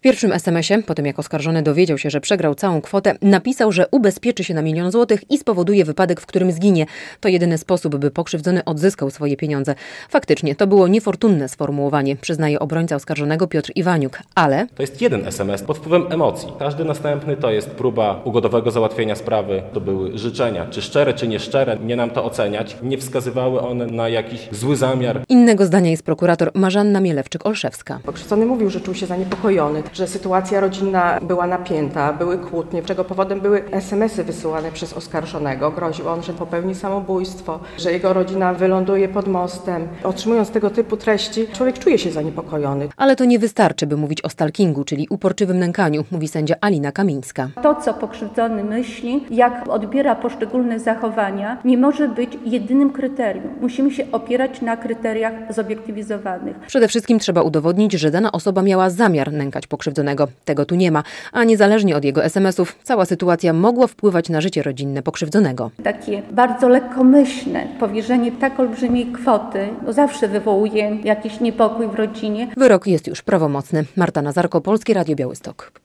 pierwszym SMS-ie, po tym jak oskarżony dowiedział się, że przegrał całą kwotę, napisał, że ubezpieczy się na 1 000 000 złotych i spowoduje wypadek, w którym zginie. To jedyny sposób, by pokrzywdzony odzyskał swoje pieniądze. Faktycznie, to było niefortunne sformułowanie, przyznaje obrońca oskarżonego Piotr Iwaniuk, ale... To jest jeden SMS pod wpływem emocji. Każdy następny to jest próba ugodowego załatwienia sprawy. To były życzenia, czy szczere, czy nieszczere, nie nam to oceniać. Nie wskazywały one na jakiś zły zamiar. Innego zdania jest prokurator Marzanna Mielewczyk-Olszewska. Pokrzywdzony mówił, że czuł się zaniepokojony, że sytuacja rodzinna była napięta, były kłótnie, czego powodem były SMS-y wysyłane przez oskarżonego. Groził on, że popełni samobójstwo, że jego rodzina wyląduje pod mostem. Otrzymując tego typu treści, człowiek czuje się zaniepokojony. Ale to nie wystarczy, by mówić o stalkingu, czyli uporczywym nękaniu, mówi sędzia Alina Kamińska. To, co pokrzywdzony myśli, jak odbiera poszczególne zachowania, nie może być jedynym kryterium. Musimy się opierać na kryteriach zobiektywizowanych. Przede wszystkim trzeba udowodnić, że dana osoba miała zamiar nękać pokrzywdzonego. Tego tu nie ma, a niezależnie od jego SMS-ów, cała sytuacja mogła wpływać na życie rodzinne pokrzywdzonego. Takie bardzo lekkomyślne powierzenie tak olbrzymiej kwoty zawsze wywołuje jakiś niepokój w rodzinie. Wyrok jest już prawomocny. Marta Nazarko, Polskie Radio Białystok.